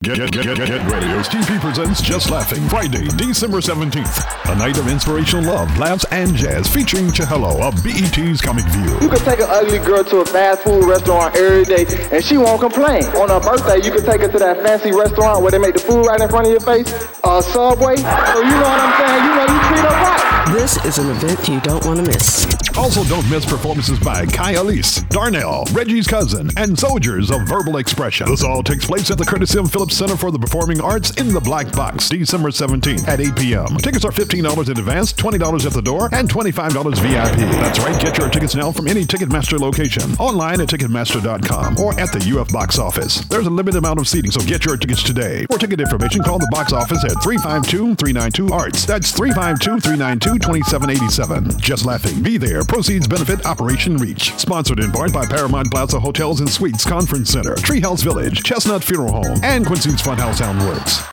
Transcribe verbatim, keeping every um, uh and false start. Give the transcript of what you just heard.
Get, get, get, get, get ready as T P presents Just Laughing, Friday, December seventeenth. A night of inspirational love, laughs, and jazz featuring Chihelo of B E T's Comic View. You could take an ugly girl to a fast food restaurant every day and she won't complain. On her birthday, you could take her to that fancy restaurant where they make the food right in front of your face, uh, Subway. So you know what I'm saying? You know you treat her right. This is an event you don't want to miss. Also, don't miss performances by Kai Elise, Darnell, Reggie's Cousin, and Soldiers of Verbal Expression. This all takes place at the Curtis M. Phillips Center for the Performing Arts in the Black Box, December seventeenth at eight p.m. Tickets are fifteen dollars in advance, twenty dollars at the door, and twenty-five dollars V I P. That's right, get your tickets now from any Ticketmaster location, online at Ticketmaster dot com, or at the U F box office. There's a limited amount of seating, so get your tickets today. For ticket information, call the box office at three five two, three nine two, A R T S. That's three five two, three nine two, two seven eight seven. Just Laughing. Be there. Proceeds benefit Operation Reach. Sponsored in part by Paramount Plaza Hotels and Suites Conference Center, Treehouse Village, Chestnut Funeral Home, and Quincy's Funhouse Soundworks.